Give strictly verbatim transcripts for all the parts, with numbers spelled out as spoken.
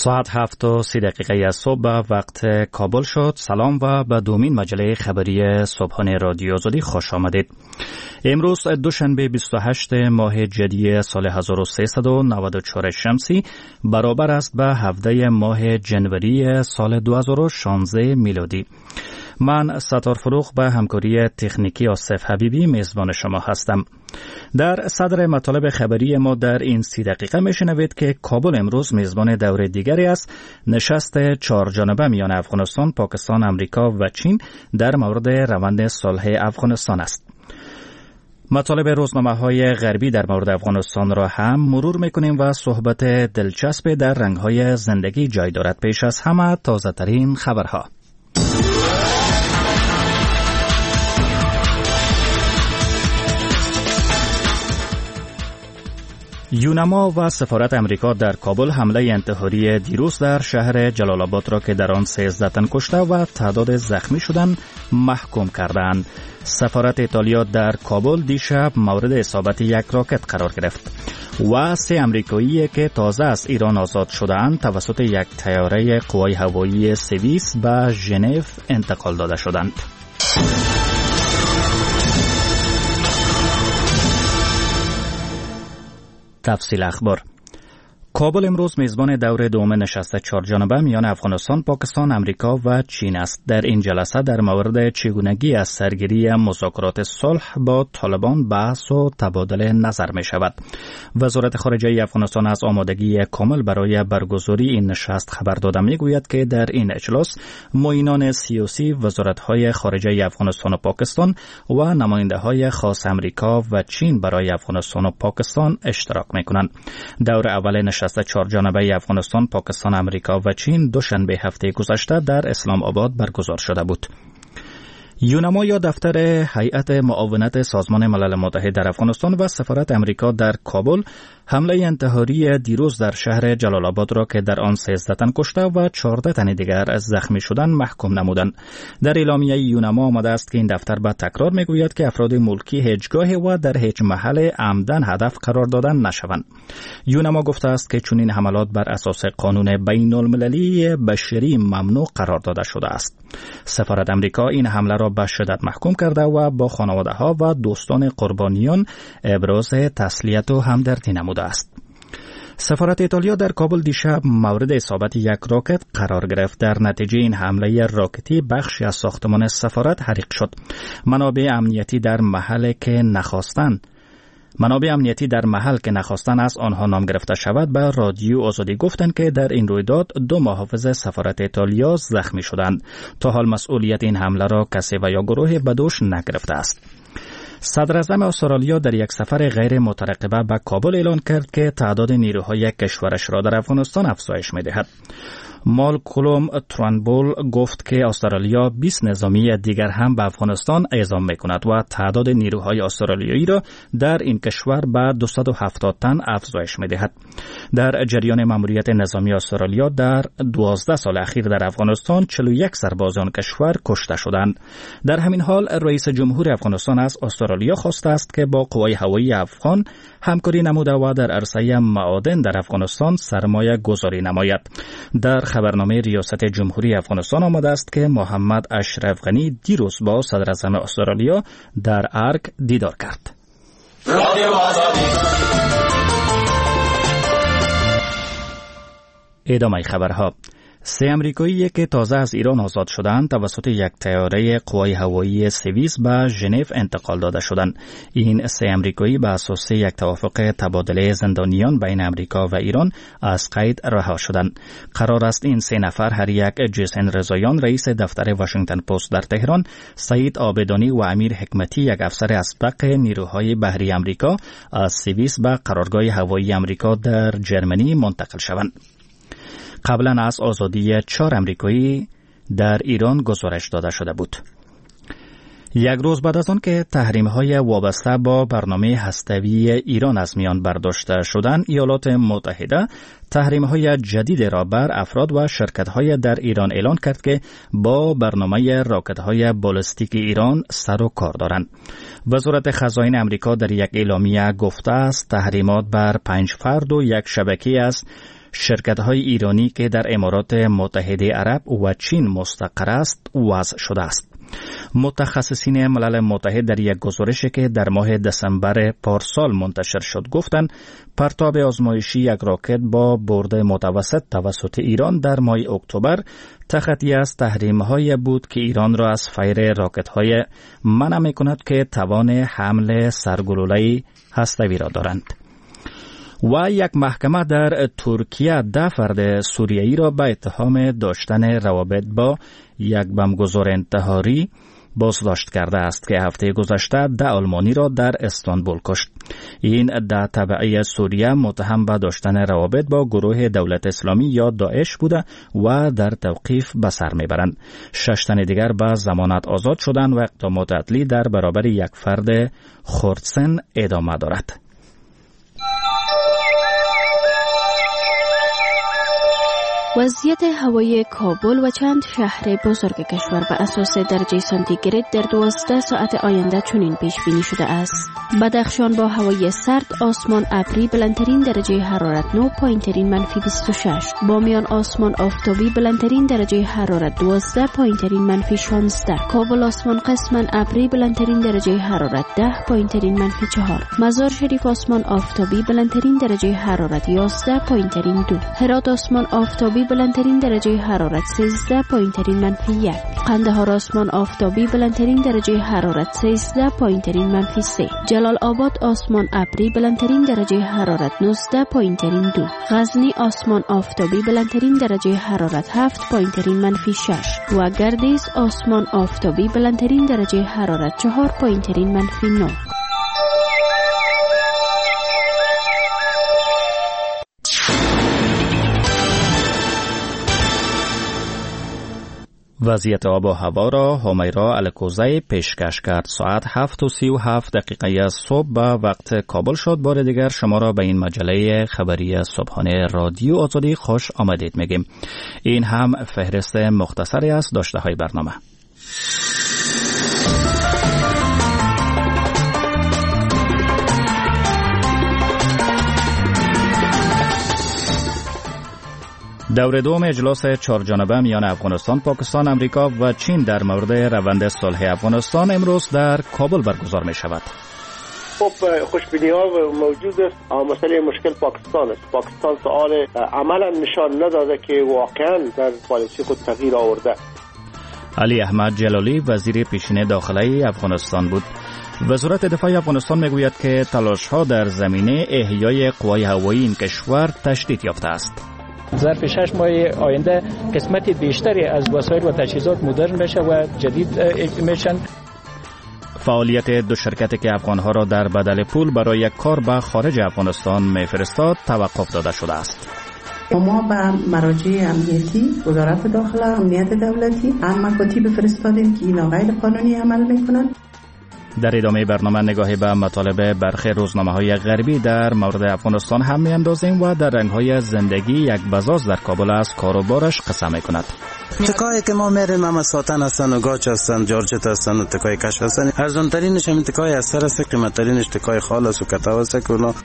ساعت هفت و سی دقیقه از صبح وقت کابل شد. سلام و به دومین مجله خبری صبحانه رادیو آزادی خوش آمدید. امروز دوشنبه بیست و هشتم ماه جدی سال هزار و سیصد و نود و چهار شمسی برابر است به هفدهم ماه جنوری سال دو هزار و شانزده میلادی. من ستار فروغ به همکاری تکنیکی آصف حبیبی میزبان شما هستم. در صدر مطالب خبری ما در این سی دقیقه میشنوید که کابل امروز میزبان دوره دیگری است نشست چهار جانبه میان افغانستان، پاکستان، امریکا و چین در مورد روند صلح افغانستان است. مطالب روزنامه‌های غربی در مورد افغانستان را هم مرور میکنیم و صحبت دلچسب در رنگ‌های زندگی جای دارد. پیش از همه تازه ترین خبرها. یونما و سفارت امریکا در کابل حمله انتحاری دیروز در شهر جلال آباد را که در آن سیزده تن کشته و تعداد زخمی شدن محکوم کردند. سفارت ایتالیا در کابل دیشب مورد اصابت یک راکت قرار گرفت و سه امریکایی که تازه از ایران آزاد شدند توسط یک طیاره قوای هوایی سوئیس به ژنو انتقال داده شدند. تفصیل اخبار. کابل امروز میزبان دور دوم نشست چهار جانبه میان افغانستان، پاکستان، امریکا و چین است. در این جلسه در مورد چگونگی از سرگیری مذاکرات صلح با طالبان بحث و تبادل نظر می شود. وزارت خارجه افغانستان از آمادگی کامل برای برگزاری این نشست خبر داده می گوید که در این اجلاس معینان سیاسی وزارت‌های خارجه افغانستان و پاکستان و نماینده‌های خاص امریکا و چین برای افغانستان و پاکستان اشتراک می کنند. دور اول نشست چهار جانبه افغانستان، پاکستان، امریکا و چین دوشنبه هفته گذشته در اسلام آباد برگزار شده بود. یونما یا دفتر هیئت معاونت سازمان ملل متحد در افغانستان و سفارت امریکا در کابل حمله انتحاری دیروز در شهر جلال آباد را که در آن سیزده تن کشته و چهارده تن دیگر از زخمی شدن محکوم نمودند. در اعلامیه یونما آمده است که این دفتر به تکرار میگوید که افراد ملکی هیچ گاه و در هیچ محل عمدن هدف قرار دادن نشوند. یونما گفته است که چنین حملات بر اساس قانون بین المللی بشری ممنوع قرار داده شده است. سفارت امریکا این حمله را به شدت محکوم کرده و با خانواده ها و دوستان قربانیان ابراز تسلیت و همدردی نموده است. سفارت ایتالیا در کابل دیشب مورد اصابت یک راکت قرار گرفت. در نتیجه این حمله راکتی بخشی از ساختمان سفارت حریق شد. منابع امنیتی در محل که نخواستند منابع امنیتی در محل که نخواستن از آنها نام گرفته شود به رادیو آزادی گفتند که در این رویداد دو محافظ سفارت ایتالیا زخمی شدند. تا حال مسئولیت این حمله را کسی و یا گروه به دوش نگرفته است. صدر اعظم استرالیا در یک سفر غیر مترقبه به کابل اعلان کرد که تعداد نیروهای کشورش را در افغانستان افزایش می‌دهد. مالکولم ترانبول گفت که استرالیا بیست نظامی دیگر هم به افغانستان اعزام می‌کند و تعداد نیروهای استرالیایی را در این کشور به دویست و هفتاد تن افزایش می‌دهد. در جریان ماموریت نظامی استرالیا در دوازده سال اخیر در افغانستان چهل و یک سرباز آن کشور کشته شدند. در همین حال رئیس جمهور افغانستان از استرالیا خواسته است که با قوای هوایی افغان همکاری نموده و در عرصه معادن در افغانستان سرمایه گذاری نماید. در خبرنامه ریاست جمهوری افغانستان آمده است که محمد اشرف غنی دیروز با صدر اعظم استرالیا در ارگ دیدار کرد. ادامه خبرها. سه امریکایی که تازه از ایران آزاد شدند توسط یک طیاره قوای هوایی سوئیس به ژنو انتقال داده شدند. این سه امریکایی به اساس یک توافق تبادله زندانیان بین امریکا و ایران از قید رها شدند. قرار است این سه نفر هر یک جیسن رضاییان رئیس دفتر واشنگتن پست در تهران، سعید عابدانی و امیر حکمتی یک افسر اسبق نیروهای بحری امریکا از سوئیس به قرارگاه هوایی امریکا در جرمنی منتقل شوند. قبلا از آزادی چهار امریکایی در ایران گزارش داده شده بود. یک روز بعد از آن که تحریم‌های وابسته با برنامه هسته‌ای ایران از میان برداشته شدند، ایالات متحده تحریم‌های جدید را بر افراد و شرکت‌های در ایران اعلان کرد که با برنامه راکت‌های بالستیک ایران سر و کار دارند. وزارت خزائن امریکا در یک اعلامیه گفته است تحریمات بر پنج فرد و یک شبکه است شرکت‌های ایرانی که در امارات متحده عرب و چین مستقر است وضع شده است. متخصصین ملل متحد در یک گزارشی که در ماه دسامبر پارسال منتشر شد گفتند پرتاب آزمایشی یک راکت با برد متوسط توسط ایران در ماه اکتبر تخطی از تحریم‌های بود که ایران را از فیر راکت‌های منع می‌کند که توان حمل سرگلوله هسته‌ای را دارند. و یک محکمه در ترکیه ده فرد سوریایی را به اتهام داشتن روابط با یک بمبگذار انتحاری بازداشت کرده است که هفته گذشته ده آلمانی را در استانبول کشت. این ده تبعی سوریه متهم به داشتن روابط با گروه دولت اسلامی یا داعش بوده و در توقیف به سر میبرند. شش تن دیگر به ضمانت آزاد شدند و اقدامات عدلی در برابر یک فرد خردسن ادامه دارد. وضعیت هوایی کابل و چند شهر بزرگ کشور به اساس درجه سانتیگراد در دوازده ساعت آینده چنین پیش بینی شده است. بدخشان با هوای سرد، آسمان ابری، بلندترین درجه حرارت نه، پایینترین منفی بیست و شش. بامیان آسمان آفتابی، بلندترین درجه حرارت دوازده، پایینترین منفی شانزده. کابل آسمان قسما ابری، بلندترین درجه حرارت ده، پایینترین منفی چهار. مزار شریف آسمان آفتابی، بلندترین درجه حرارت یازده، پایینترین دو. هرات آسمان آفتابی، بلندترین درجه حرارت سیزده، پایینترین منفی یک. قندهار آسمان آفتابی، بلندترین درجه حرارت سیزده، پایینترین منفی سه. جلال آباد آسمان ابری، بلندترین درجه حرارت نوزده، پایینترین دو. غزنی آسمان آفتابی، بلندترین درجه حرارت هفت، پایینترین منفی شش. و گردیز آسمان آفتابی، بلندترین درجه حرارت چهار، پایینترین منفی نه. وضعیت آب و هوا را همیرا الکوزی پیشکش کرد. ساعت هفت و سی و هفت دقیقه از صبح به وقت کابل شد. بار دیگر شما را به این مجله خبری صبحانه رادیو آزادی خوش آمدید میگیم. این هم فهرست مختصری از داشته های برنامه. دور دوم اجلاس چهارجانبه میان افغانستان، پاکستان، امریکا و چین در مورد روند صلح افغانستان امروز در کابل برگزار می شود. خب خوشبینی ها موجود است. مسئله مشکل پاکستان است. پاکستان سوال عملا نشان نداده که واقعا در پالیسی خود تغییر آورده. علی احمد جلالی وزیر پیشین داخلی افغانستان بود. وزارت دفاع افغانستان میگوید که تلاش ها در زمینه احیای قوای هوایی این کشور تشدید یافته است. ظرف شش ماه آینده قسمت بیشتری از وسایل و تجهیزات مدرن میشه و جدید میشن. فعالیت دو شرکتی که افغانها را در بدل پول برای کار به خارج افغانستان میفرستاد توقف داده شده است. ما به مراجع امنیتی، وزارت داخله، امنیت دولتی هم مکاتیب فرستادیم که اینا غیر قانونی عمل میکنن. در ادامه برنامه نگاهی به مطالب برخی روزنامه‌های غربی در مورد افغانستان هم می‌اندازیم و در رنگ‌های زندگی یک بزاز در کابل از کار و بارش قصه می‌کند. تکایی که ما میریم هم ساتن هستن و گاچ هستن، جارچت هستن و تکای کش هستن. ارزان ترینش هم تکای اثر است، قیمت ترینش تکای خال است و کتاو است که اونا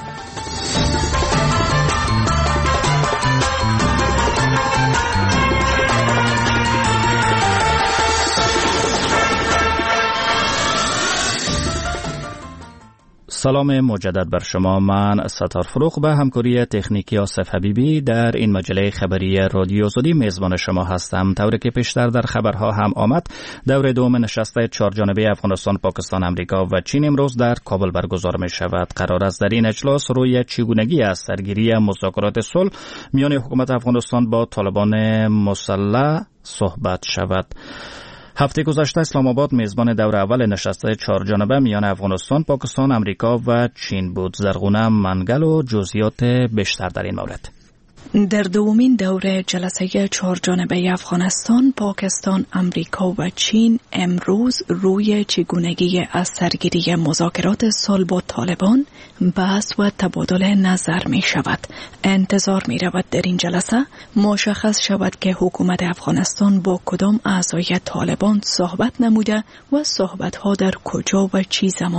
سلام مجدد بر شما. من ستار فروغ به همکاری تکنیکی آصف حبیبی در این مجله خبری رادیو آزادی میزبان شما هستم. طوری که پیشتر در خبرها هم آمد، دور دوم نشست چهارجانبه افغانستان، پاکستان، امریکا و چین امروز در کابل برگزار می شود. قرار است در این اجلاس روی چگونگی از سرگیری مذاکرات صلح میان حکومت افغانستان با طالبان مسلح صحبت شود. هفته گذشته اسلام آباد میزبان دور اول نشست چهارجانبه میان افغانستان، پاکستان، امریکا و چین بود. زرغونه منگل و جزئیات بیشتر در این مورد. در دومین دوره جلسه چهارجانبه افغانستان، پاکستان، امریکا و چین امروز روی چگونگی از سرگیری مذاکرات صلح با طالبان بحث و تبادل نظر می شود. انتظار می رود در این جلسه مشخص شود که حکومت افغانستان با کدام اعضای طالبان صحبت نموده و صحبت ها در کجا و چی زمان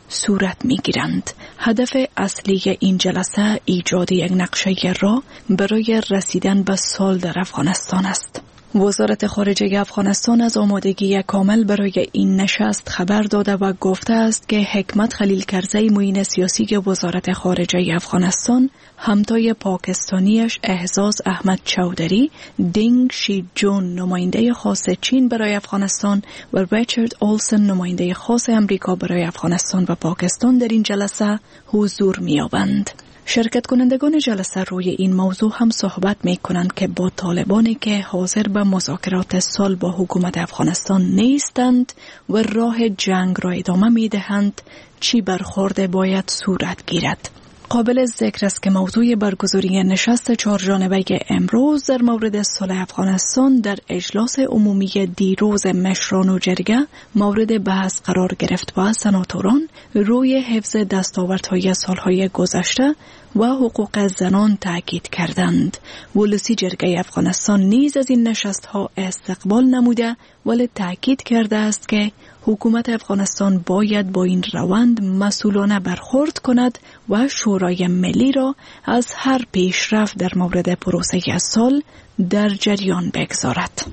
صورت می گیرند. هدف اصلی این جلسه ایجاد یک نقشه راه برای رسیدن به صلح در افغانستان است. وزارت خارجه افغانستان از آمادگی کامل برای این نشست خبر داده و گفته است که حکمت خلیل کرزی معین سیاسی وزارت خارجه افغانستان همتای پاکستانیش اعزاز احمد چودری، دینگ شی جون نماینده خاص چین برای افغانستان و ریچارد اولسن نماینده خاص امریکا برای افغانستان و پاکستان در این جلسه حضور می‌یابند. شرکت کنندگان جلسه روی این موضوع هم صحبت می کنند که با طالبانی که حاضر به مذاکرات صلح با حکومت افغانستان نیستند و راه جنگ را ادامه می دهند چی برخورد باید صورت گیرد. قابل ذکر است که موضوع برگزاری نشست چهارجانبه امروز در مورد صلح افغانستان در اجلاس عمومی دیروز مشران و جرگه مورد بحث قرار گرفت و سناتوران روی حفظ دستاوردهای سالهای گذشته و حقوق زنان تاکید کردند. ولسی جرگه افغانستان نیز از این نشست‌ها استقبال نموده ولی تاکید کرده است که حکومت افغانستان باید با این روند مسئولانه برخورد کند و شورای ملی را از هر پیشرفت در مورد پروسه صلح در جریان بگذارد.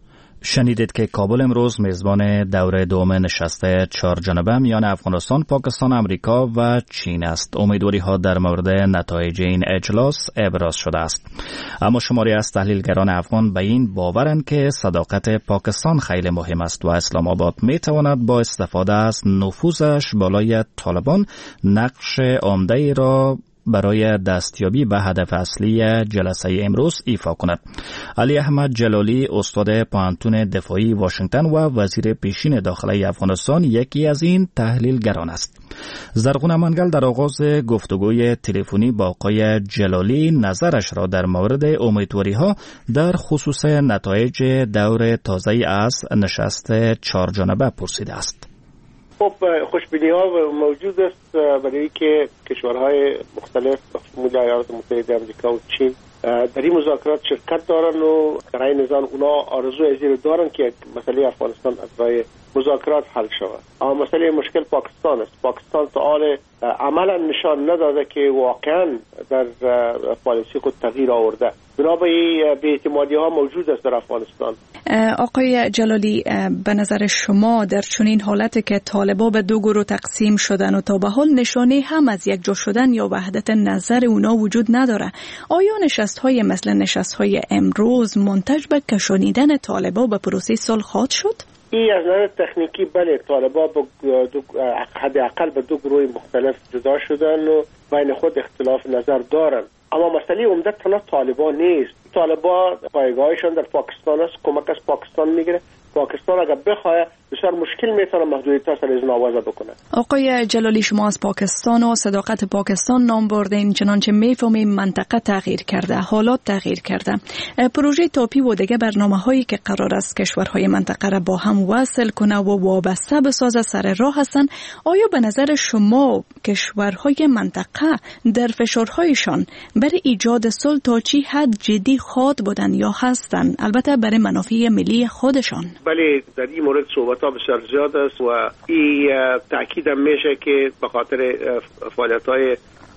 شنیدید که کابل امروز میزبان دوره دوم نشست چهار جانبه میان افغانستان، پاکستان، امریکا و چین است. امیدواری ها در مورد نتایج این اجلاس ابراز شده است. اما شماری از تحلیلگران افغان به این باورند که صداقت پاکستان خیلی مهم است و اسلام آباد می تواند با استفاده از نفوذش بالای طالبان نقش عمده را برای دستیابی به هدف اصلی جلسه امروز ایفا کند. علی احمد جلالی، استاد پوهنتون دفاعی واشنگتن و وزیر پیشین داخلی افغانستان، یکی از این تحلیلگران است. زرغون منگل در آغاز گفتگوی تلفنی با آقای جلالی نظرش را در مورد امیدواری‌ها در خصوص نتایج دور تازه از نشست چهار جانبه پرسیده است. خب خوشبینی ها موجود است برای که کشورهای مختلف مثل ایالات متحده آمریکا و چین در این مذاکرات شرکت دارن و در این نظام اونا آرزو ازیر دارن که مسئله افغانستان از راه مذاکرات حل شود. اما مسئله مشکل پاکستان است. پاکستان تا حال عملا نشان نداده که واقعا در پالیسی خود تغییر آورده. بنابراین بی‌اعتمادی ها موجود است در افغانستان. آقای جلالی، به نظر شما در چنین حالتی که طالبا به دو گروه تقسیم شدن و تا به حال نشانه هم از یک جا شدن یا وحدت نظر اونا وجود نداره، آیا نشست های مثل نشست های امروز منتج به کشانیدن طالبا به پروسه صلح خواهد شد؟ این از نظر تکنیکی بله، طالبا حداقل به دو گروه مختلف جدا شدن و بین خود اختلاف نظر دارن. اما مسئله عمده تنها طالبان نیست. طالبان پایگاهشان در پاکستان است، کمک از پاکستان میگیره. پاکستان اگر بخواه بسیار مشکل میتونه محدودیت‌ها سر از نوازه بکنه. آقای جلالی، شما از پاکستان و صداقت پاکستان نام بردین، چنانچه میفهمیم منطقه تغییر کرده، حالات تغییر کرده. پروژه تاپی و دیگه برنامه‌هایی که قرار است کشورهای منطقه را با هم وصل کنه و وابسته بسازه سر راه هستند. آیا به نظر شما کشورهای منطقه در فشارهایشان برای ایجاد صلح تا چی حد جدی خواد بودن یا هستند، البته برای منافع ملی خودشان؟ بله، در این مورد صحبت‌ها بسیار زیاد است و این تأکید هم میشه که به خاطر فعالیت‌های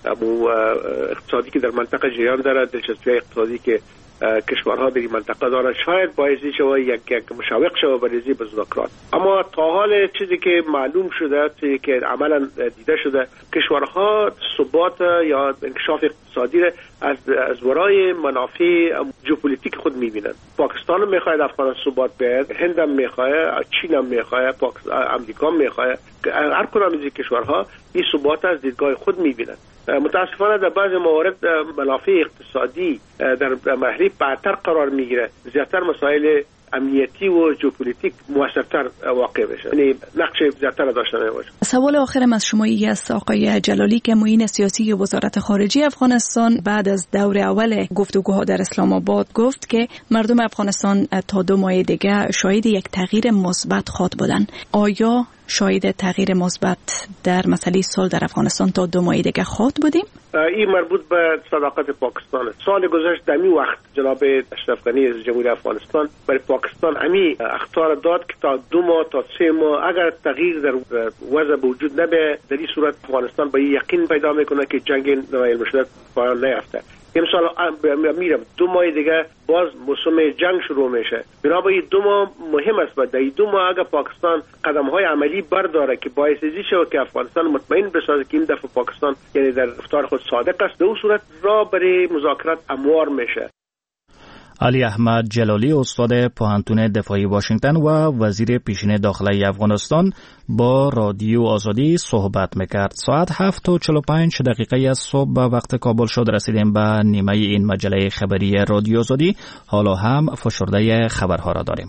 اقتصادی که در منطقه جریان دارد، دلچسپی اقتصادی که کشورها در این منطقه دارند، شاید باعثی شود یک یک مشوق شود برای به مذاکرات. اما تا حال چیزی که معلوم شده، چیزی که عملا دیده شده، کشورها ثبات یا انکشاف اقتصادی را از از ورای منافع ژئوپلیتیک خود می‌بینند. پاکستان هم می‌خواهد افغانستان ثبات بیاید، هند هم می‌خواهد، چین هم می‌خواهد، امریکا هم می‌خواهد. هر کدام از این کشورها این ثبات از دیدگاه خود می‌بینند. متاسفانه در بعض موارد منافع اقتصادی در مرحله بعدتر قرار میگیره، زیادتر مسائل امنیتی و ژئوپلیتیک موثرتر واقع بشه، یعنی نقش زیادتر داشته باشه. سوال آخرم از شما این است آقای جلالی که معین سیاسی وزارت خارجه افغانستان بعد از دور اول گفتگوها در اسلام آباد گفت که مردم افغانستان تا دو ماه دیگه شاهد یک تغییر مثبت خواهد بودن. آیا شاید تغییر مثبت در مسئله صلح در افغانستان تا دو ماه دیگه خواهد بودیم؟ این مربوط به صداقت پاکستان است. سال گذشته در این وقت جناب اشرف غنی از جمهوری افغانستان برای پاکستان همی اخطار داد که تا دو ماه تا سه ماه اگر تغییر در وضع به وجود نبه، در این صورت افغانستان با یقین پیدا میکنه که جنگ نوای مشدت پایان نیافته. امسال میرم دو ماه دیگه باز موسم جنگ شروع میشه. بنابراین دو ماه مهم است. و در دو ماه اگر پاکستان قدم های عملی برداره که باعث شود که افغانستان مطمئن بسازه که این دفعه پاکستان یعنی در رفتار خود صادق است، در اون صورت راه برای مذاکرات هموار میشه. علی احمد جلالی استاد پوهنتون دفاعی واشنگتن و وزیر پیشین داخلی افغانستان با رادیو آزادی صحبت میکرد. ساعت هفت و چهل و پنج دقیقه از صبح به وقت کابل شد. رسیدیم به نیمه این مجله خبری رادیو آزادی. حالا هم فشرده خبرها را داریم.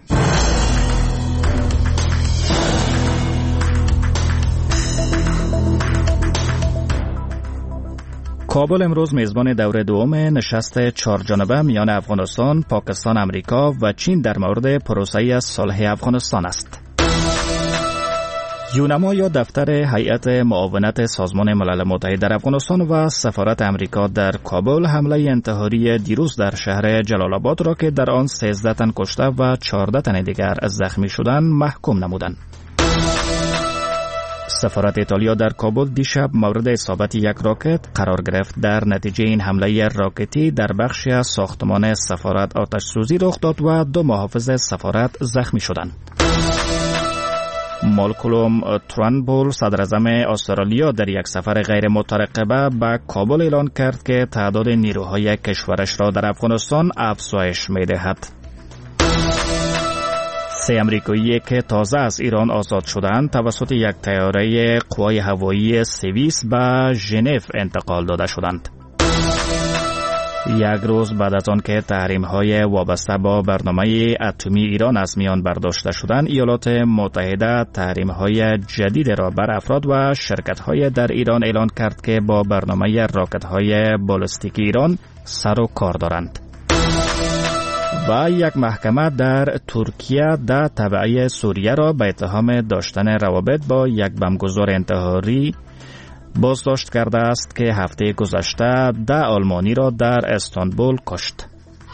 کابل امروز میزبان دوره دوم نشست چهارجانبه میان افغانستان، پاکستان، امریکا و چین در مورد پروسه صلح افغانستان است. یونما یا دفتر هیئت معاونت سازمان ملل متحد در افغانستان و سفارت امریکا در کابل حمله انتحاری دیروز در شهر جلال آباد را که در آن سیزده تن کشته و چهارده تن دیگر زخمی شدند محکوم نمودند. سفارت ایتالیا در کابل دیشب مورد اصابت یک راکت قرار گرفت. در نتیجه این حمله راکتی در بخشی از ساختمان سفارت آتش سوزی رخ داد و دو محافظ سفارت زخمی شدند. مالکولم ترانبول صدر اعظم استرالیا در یک سفر غیر مترقبه به کابل اعلان کرد که تعداد نیروهای کشورش را در افغانستان افزایش می‌دهد. سه امریکایی که تازه از ایران آزاد شدند توسط یک طیاره قوای هوایی سوئیس به ژنو انتقال داده شدند. یک روز بعد از آن که تحریم‌های وابسته با برنامه اتمی ایران از میان برداشته شدند، ایالات متحده تحریم‌های جدید را بر افراد و شرکت‌های در ایران اعلان کرد که با برنامه راکت‌های بالستیک ایران سر و کار دارند. و یک محکمه در ترکیه ده تبعه سوریه را به اتهام داشتن روابط با یک بمبگذار انتحاری بازداشت کرده است که هفته گذشته ده آلمانی را در استانبول کشت.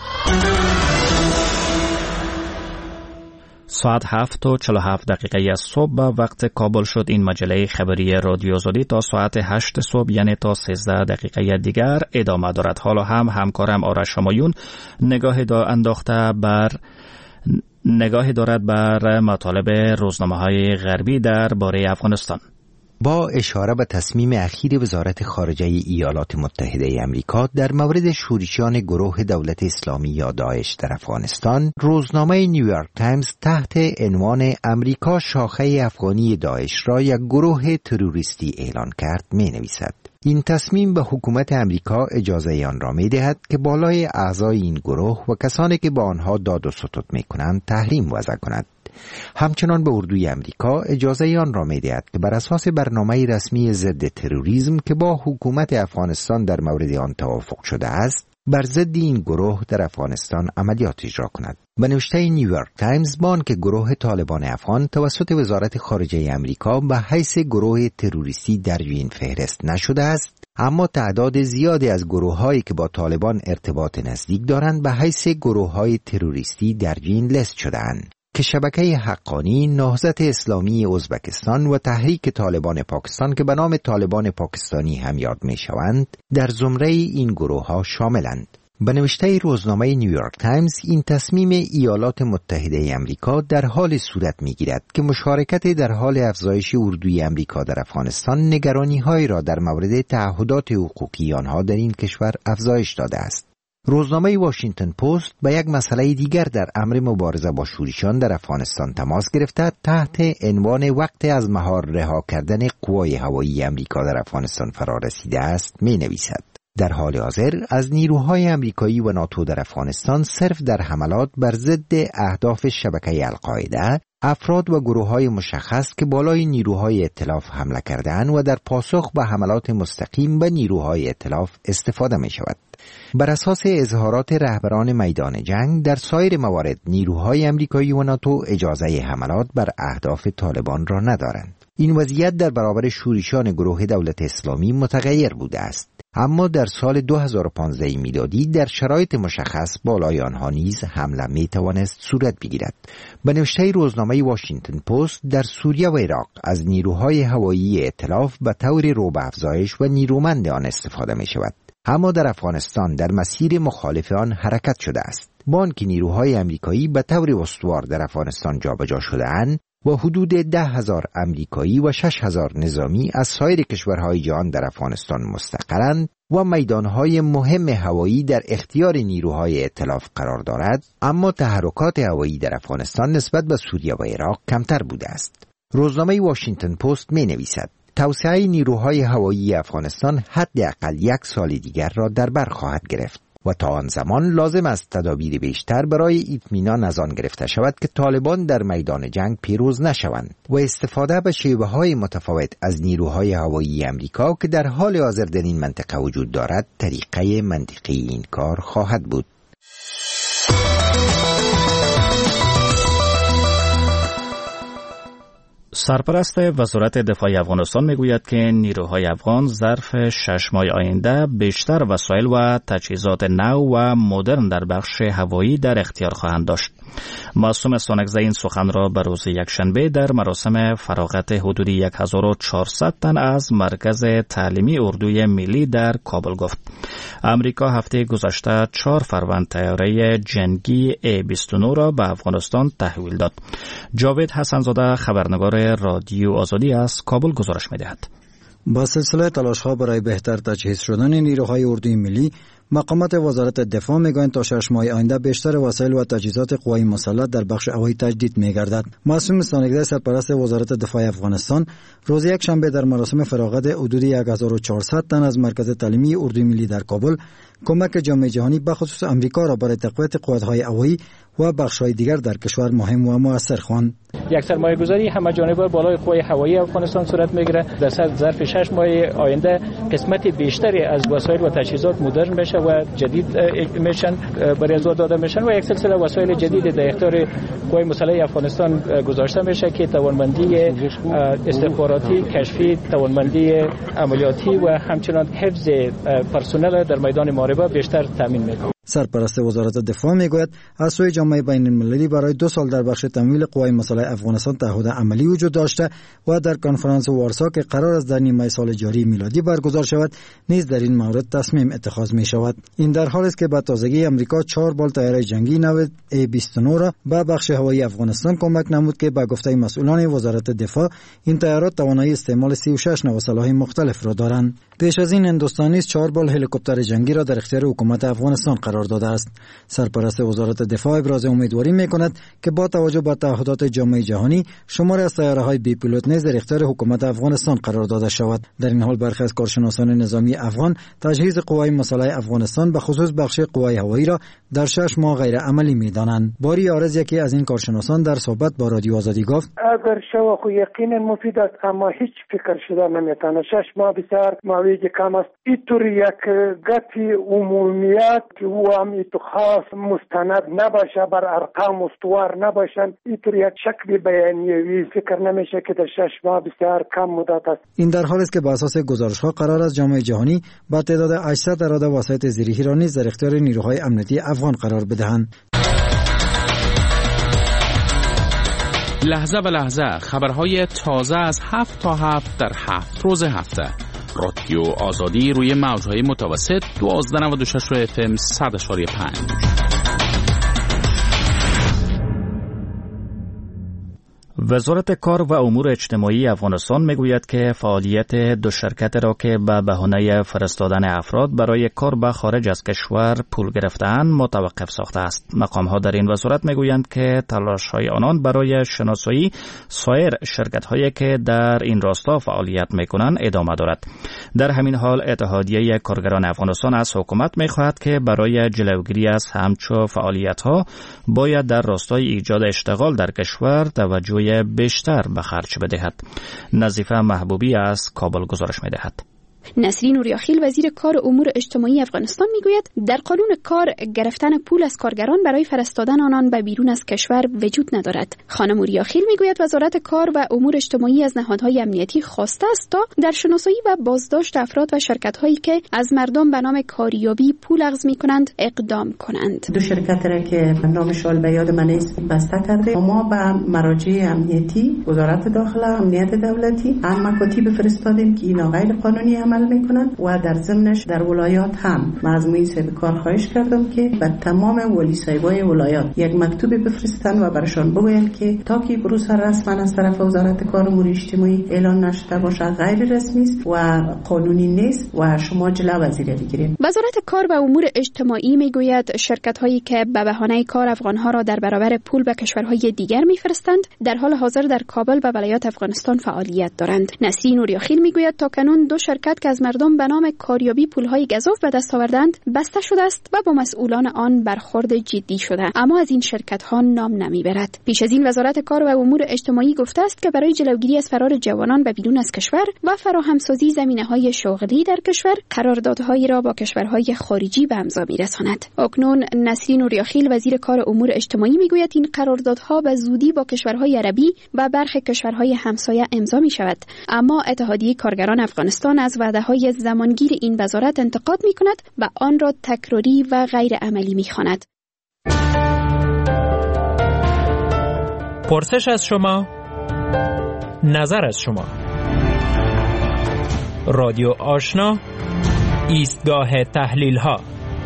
ساعت هفت و چهل و هفت دقیقه از صبح به وقت کابل شد. این مجله خبری رادیو آزادی تا ساعت هشت صبح یعنی تا سیزده دقیقه دیگر ادامه دارد. حالا هم همکارم آرش همایون نگاه دا انداخته بر نگاهی دارد بر مطالب روزنامه‌های غربی درباره افغانستان. با اشاره به تصمیم اخیر وزارت خارجه ایالات متحده آمریکا در مورد شورشیان گروه دولت اسلامی یا داعش در افغانستان، روزنامه نیویورک تایمز تحت عنوان امریکا شاخه افغانی داعش را یک گروه تروریستی اعلان کرد می نویسد: این تصمیم به حکومت امریکا اجازه آن را می دهد که بالای اعضای این گروه و کسانی که با آنها داد و ستد می کنند تحریم وضع کند. همچنان به اردوی امریکا اجازه آن را می دهد که بر اساس برنامه رسمی ضد تروریسم که با حکومت افغانستان در مورد آن توافق شده است، بر ضد این گروه در افغانستان عملیات اجرا کند. به نوشته نیویورک تایمز، بان که گروه طالبان افغان توسط وزارت خارجه امریکا به حیث گروه تروریستی در این فهرست نشده است، اما تعداد زیادی از گروه‌هایی که با طالبان ارتباط نزدیک دارند به حیث گروه‌های تروریستی در این لیست شده‌اند که شبکه حقانی، نهضت اسلامی ازبکستان و تحریک طالبان پاکستان که به نام طالبان پاکستانی هم یاد می شوند در زمره این گروه ها شاملند. به نوشته روزنامه نیویورک تایمز، این تصمیم ایالات متحده آمریکا در حال صورت می گیرد که مشارکت در حال افزایش اردوی آمریکا در افغانستان نگرانی های را در مورد تعهدات حقوقی آنها در این کشور افزایش داده است. روزنامه واشنگتن پست به یک مسئله دیگر در امر مبارزه با شورشیان در افغانستان تماس گرفته تحت عنوان وقت از مهار رها کردن قوای هوایی امریکا در افغانستان فرا رسیده است می نویسد: در حال حاضر از نیروهای امریکایی و ناتو در افغانستان صرف در حملات بر ضد اهداف شبکه القاعده افراد و گروه‌های مشخص که بالای نیروهای ائتلاف حمله کرده‌اند و در پاسخ به حملات مستقیم به نیروهای ائتلاف استفاده می‌شود. بر اساس اظهارات رهبران میدان جنگ، در سایر موارد نیروهای آمریکایی و ناتو اجازه حملات بر اهداف طالبان را ندارند. این وضعیت در برابر شورشیان گروه دولت اسلامی متغیر بوده است. اما در سال دو هزار و پانزده میلادی در شرایط مشخص بالای آنها نیز حمله می توانست صورت بگیرد. به نوشته روزنامه واشنگتن پست، در سوریه و عراق از نیروهای هوایی ائتلاف به طور رو به افزایش و نیرومند آن استفاده می شود. اما در افغانستان در مسیر مخالف آن حرکت شده است. با آنکه نیروهای آمریکایی به طور استوار در افغانستان جابجا شده‌اند و حدود ده هزار آمریکایی و شش هزار نظامی از سایر کشورهای جهان در افغانستان مستقرند و میدانهای مهم هوایی در اختیار نیروهای ائتلاف قرار دارد، اما تحرکات هوایی در افغانستان نسبت به سوریه و عراق کمتر بوده است. روزنامه واشنگتن پست می نویسد توسعه نیروهای هوایی افغانستان حداقل یک سال دیگر را در بر خواهد گرفت و تا آن زمان لازم است تدابیر بیشتر برای اطمینان از آن گرفته شود که طالبان در میدان جنگ پیروز نشوند و استفاده به شیوه‌های متفاوت از نیروهای هوایی آمریکا که در حال حاضر در این منطقه وجود دارد طریقه منطقی این کار خواهد بود. سرپرست وزارت دفاع افغانستان میگوید که نیروهای افغان ظرف شش ماه آینده بیشتر وسایل و تجهیزات نو و مدرن در بخش هوایی در اختیار خواهند داشت. معصوم سانکزی این سخن را به روز یکشنبه در مراسم فراغت حدود یک هزار و چهارصد تن از مرکز تعلیمی اردوی ملی در کابل گفت. امریکا هفته گذشته چهار فروند طیاره جنگی ای بیست و نه را به افغانستان تحویل داد. جاوید حسنزاده خبرنگار رادیو آزادی از کابل گزارش می‌دهد. با سلسله تلاش‌ها برای بهتر تجهیز شدن نیروهای اردوی ملی، مقامات وزارت دفاع میگویند تا شش ماه آینده بیشتر وسایل و تجهیزات قوای مسلح در بخش هوایی تجدید می‌گردد. معصوم سانکزی سرپرست وزارت دفاع افغانستان روز یکشنبه در مراسم فراغت حدود یک هزار و چهارصد تن از مرکز تعلیمی اردوی ملی در کابل کمک جامعه جهانی به خصوص آمریکا را برای تقویت قوت‌های هوایی و بخش‌های دیگر در کشور مهم و مؤثر خواند. یک سرمایه‌گذاری همه جانبه بالای قوای هوایی افغانستان صورت می‌گیرد. در ظرف شش ماه آینده قسمت بیشتری از وسایل و تجهیزات مدرن میشه و جدید میشن برای ازوا داده میشن و یک سلسله وسایل جدید در اختیار قوای مسلح افغانستان گذاشته میشه که توانمندی استخباراتی، کشفی، توانمندی عملیاتی و همچنان حفظ پرسنل در میدان محاربه بیشتر تامین میکنه. سرپرست وزارت دفاع میگوید از سوی جامعه بین المللی برای دو سال در بخش تمویل قوای مسلح افغانستان تعهد عملی وجود داشته و در کنفرانس وارسا که قرار است در نیمه سال جاری میلادی برگزار شود نیز در این مورد تصمیم اتخاذ می شود. این در حالی است که به تازگی امریکا چهار بال طیاره جنگی نو ای بیست و نه را به بخش هوایی افغانستان کمک نمود که به گفته مسئولان وزارت دفاع این طیارات توانایی استعمال سی و شش نوع سلاح مختلف را دارند. پیش از این هندوستان نیز چهار بال هلیکوپتر جنگی را در اختیار حکومت افغانستان قرار داده است. سرپرست وزارت دفاع ابراز امیدواری می‌کند که با توجه به تعهدات جامعه جهانی شمار از طیاره‌های بی پیلوت نیز در اختیار حکومت افغانستان قرار داده شود. در این حال برخی از کارشناسان نظامی افغان تجهیز قوای مسلح افغانستان به خصوص بخش قوای هوایی را در شش ماه غیر عملی می‌دانند. باری آرز یکی از این کارشناسان در صحبت با رادیو آزادی گفت: اگر شو خو یقینا مفید است اما هیچ فکر شده نمیتونه. شش ماه بسیار ماویج کم است. اینطور یک گتی عمومیت که او هم ایتو خاص مستند نباشه، بر ارقام استوار نباشند، اینطور یک شکل بیانیه‌ای فکر نمیشه که در شش ماه بسیار کم مدت است. این در حالی است که بر اساس گزارش‌ها قرار است جامعه جهانی با تعداد هشتصد اراده وسایط زیرهی را نیز در اختیار نیروهای امنیتی افغان قرار بدهند. لحظه به لحظه خبرهای تازه از هفت تا هفت در هفت روز هفته. رادیو آزادی روی موجهای متوسط دوازده نود و شش اف ام صد اشاری پنج. وزارت کار و امور اجتماعی افغانستان میگوید که فعالیت دو شرکت را که به بهانه فرستادن افراد برای کار به خارج از کشور پول گرفته‌اند متوقف ساخته است. مقام‌ها در این وزارت میگویند که تلاش‌های آنان برای شناسایی سایر شرکت‌هایی که در این راستا فعالیت می‌کنند ادامه دارد. در همین حال اتحادیه کارگران افغانستان از حکومت می‌خواهد که برای جلوگیری از همچو فعالیت‌ها باید در راستای ایجاد اشتغال در کشور توجه بیشتر به خرج بدهد. نظیفه محبوبی از کابل گزارش می‌دهد. نسرین اوریاخیل وزیر کار و امور اجتماعی افغانستان میگوید در قانون کار گرفتن پول از کارگران برای فرستادن آنان به بیرون از کشور وجود ندارد. خانم اوریاخیل میگوید وزارت کار و امور اجتماعی از نهادهای امنیتی خواسته است تا در شناسایی و بازداشت افراد و شرکت‌هایی که از مردم به نام کاریابی پول اخذ می‌کنند اقدام کنند. دو شرکت را که نامشان به یاد من نیست بسته کرده، ما به مراجع امنیتی وزارت داخله، امنیت دولتی هم مکاتیب فرستادیم که اینا غیر قانونی عمل میکنن و در ضمنش در ولایات هم من از محیط صاحب کار خواهش کردم که به تمام ولی صاحبای ولایات یک مکتوبی بفرستن و برشان بگوین که تا که پروسه رسما از طرف وزارت کار و امور اجتماعی اعلان نشده باشه غیر رسمی است و قانونی نیست و شما جلو وزیر بگیرید. وزارت کار و امور اجتماعی میگوید شرکت هایی که به بهانه کار افغان ها را در برابر پول به کشورهای دیگر میفرستند در حال حاضر در کابل و ولایات افغانستان فعالیت دارند. نسرین اوریاخیل میگوید تا کنون دو شرکت که از مردم به نام کاریابی پولهای گزاف به دست آوردند بسته شده است و با مسئولان آن برخورد جدی شده، اما از این شرکت ها نام نمیبرد. پیش از این وزارت کار و امور اجتماعی گفته است که برای جلوگیری از فرار جوانان به بیرون از کشور و فراهمسازی زمینه‌های شغلی در کشور قراردادهایی را با کشورهای خارجی به امضا میرساند. اکنون نسرین اوریاخیل وزیر کار و امور اجتماعی میگوید این قراردادها به زودی با کشورهای عربی و برخی کشورهای همسایه امضا می شود، اما اتحادیه کارگران افغانستان از وعده‌های زمانگیر این وزارت انتقاد می کند و آن را تکراری و غیر عملی می خواند. پرسش از شما، نظر از شما. رادیو آشنا، ایستگاه تحلیل ها.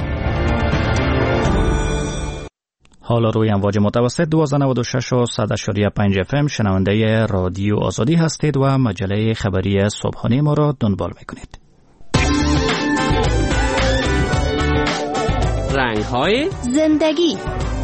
حالا روی امواج متوسط دویست و نود و شش و صد و پنج اف ام شنونده رادیو آزادی هستید و مجله خبری صبحانه ما را دنبال میکنید. رنگ‌های زندگی.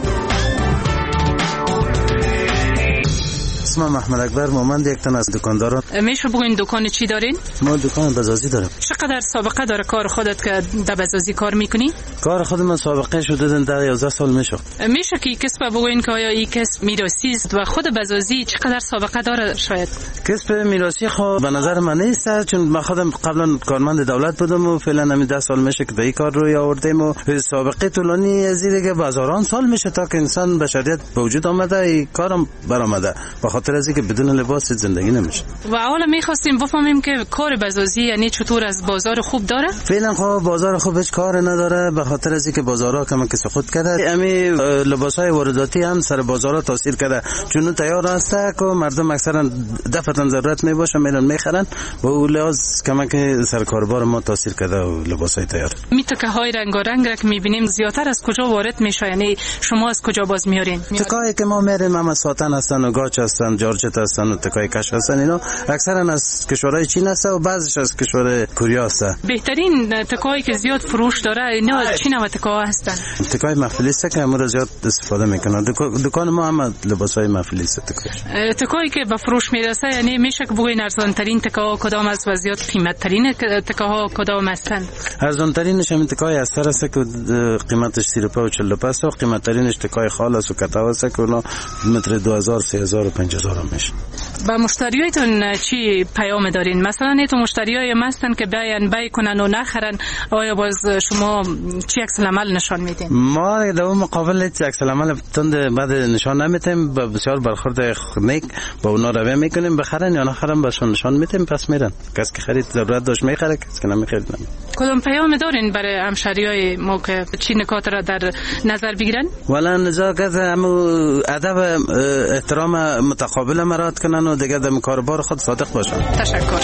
اسمم محمد اکبر مومند، یک تن از دکانداران. میشه بگوین دکان چی دارین؟ ما دکان بزازی دارم. چقدر سابقه داره کار خودت که در بزازی کار میکنی؟ کار خود من سابقه شده در یازده سال میشه. میشه که کسب بگوین که آیا این کسب میراثی است و خود بزازی چقدر سابقه داره؟ شاید کسب میراثی خب به نظر من نیست، چون من خودم قبلا کارمند دولت بودم و فعلا همین ده سال میشه که به این کار روی آوردیم و سابقه طولانی از دیگه هزاران سال میشه تا که انسان بشریت به وجود آمده، این کارم برآمده. به خاطر از اینکه بدون لباس زندگی نمیشه. و حالا می‌خواستیم بفهمیم که کار بزازی یعنی چطور، از بازار خوب داره؟ فعلا خب بازار خوب هیچ کار نداره، به خاطر از اینکه بازارها کم که سقوط کرده. همین لباسای وارداتی هم سر بازارها تاثیر کرده، چون تیار هست که مردم اکثرا دفعتن ضرورت میباشه میرن میخرن، با اون لحاظ کم که سر کاربار ما تاثیر کرده و لباسای تیار. میتکه های رنگارنگ را که میبینیم زیادتر از کجا وارد میشه؟ یعنی شما از کجا باز میارین؟ تکایی که ما میریم هم ساتن هستن و گاچ هستن، جارجت هستن و تکای کش هستن، اینا اکثرا از کشورهای چین هستن و بعضیش از کشور کره هستن. بهترین تکایی که زیاد فروش داره اینا از چین و تکای هستن. تکای محفلی است که امروز زیاد استفاده میکنن. دکان ما هم لباسای محفلی است. تکای تکایی که به فروش میرسه یعنی میشه که بگوین ارزان ترین تکا کدام است و زیاد قیمت ترین تکاها کدام هستن؟ ارزان ترینش همین تکای استر است که قیمتش سی روپیه و چهل روپیه است و قیمت ترینش تکای خال است و کتاو است که اونا متر دو هزار سه هزار و پنج هزار میشه. با مشتریایتون چی پیام دارین؟ مثلا تو مشتریای هستن که بیان بای کنن و نخرن، آیا باز شما چی عکس العمل نشان میدین؟ ما در مقابل عکس العمل تند بعد نشان نمیدیم، بسیار برخورد نیک با اونا روی میکنیم، بخرن یا نخرن بهشون نشان میدیم، پس میرن. کسی که خرید ضرورت داشت میخره، کسی که نمیخرید نمیخره. کدام پیام دارین برای همشهریای ما که چی نکات را در نظر بگیرن؟ ولی نزاکت هم ادب احترام متقابل مراد کنن و دیگه در کاربار خود صادق باشن. تشکر.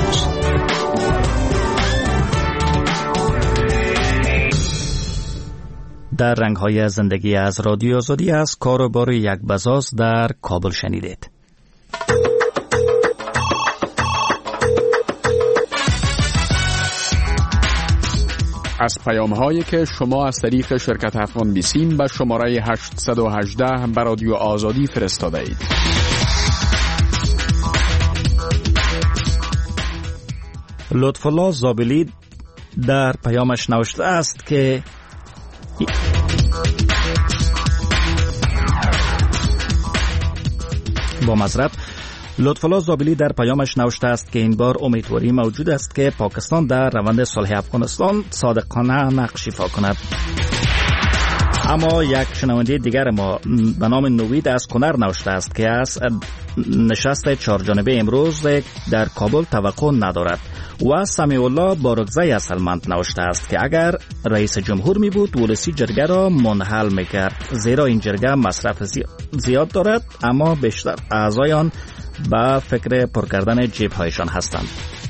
در رنگ‌های زندگی از رادیو آزادی از کاروبار یک بزاز در کابل شنیدید. از پیام هایی که شما از طریق شرکت افغان بیسیم به شماره هشت یک هشت به رادیو آزادی فرستاده اید. لطفالله زابلی در پیامش نوشته است که با معذرت لطفالله زابلی در پیامش نوشته است که این بار امیدواری موجود است که پاکستان در روند صلح افغانستان صادقانه نقش ایفا کند. اما یک شنونده دیگر ما به نام نوید از کنر نوشته است که از نشست چهارجانبه امروز در کابل توقع ندارد و سمیع الله بارگزی از هلمند نوشته است که اگر رئیس جمهور می بود ولسی جرگه را منحل می کرد، زیرا این جرگه مصرف زیاد دارد اما بیشتر اعضای آن به فکر پر کردن جیب هایشان هستند.